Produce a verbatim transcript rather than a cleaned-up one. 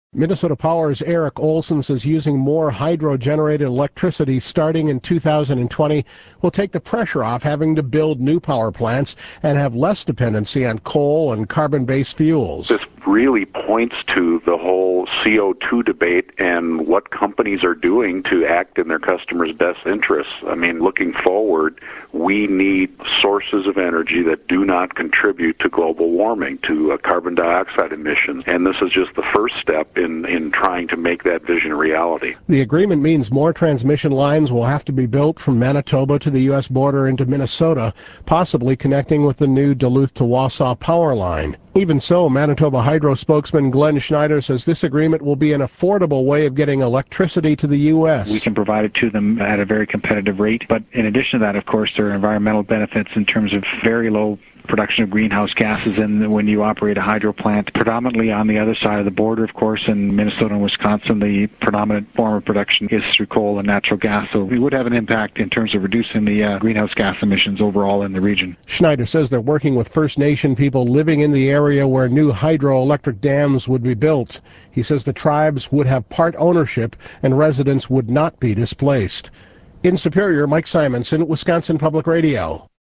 Minnesota Power's Eric Olson says using more hydro-generated electricity starting in two thousand twenty will take the pressure off having to build new power plants and have less dependency on coal and carbon-based fuels. This really points to the whole C O two debate and what companies are doing to act in their customers' best interests. I mean, looking forward, we need sources of energy that do not contribute to global warming, to uh, carbon dioxide emissions, and this is just the first step in, in trying to make that vision a reality. The agreement means more transmission lines will have to be built from Manitoba to the U S border into Minnesota, possibly connecting with the new Duluth to Wausau power line. Even so, Manitoba Hydro spokesman Glenn Schneider says this agreement will be an affordable way of getting electricity to the U S. We can provide it to them at a very competitive rate, but in addition to that, of course, there are environmental benefits in terms of very low production of greenhouse gases and when you operate a hydro plant predominantly on the other side of the border. Of course, in Minnesota and Wisconsin, the predominant form of production is through coal and natural gas, so we would have an impact in terms of reducing the uh, greenhouse gas emissions overall in the region. Schneider says they're working with First Nation people living in the area where new hydroelectric dams would be built. He says the tribes would have part ownership and residents would not be displaced. In Superior, Mike Simonson, Wisconsin Public Radio.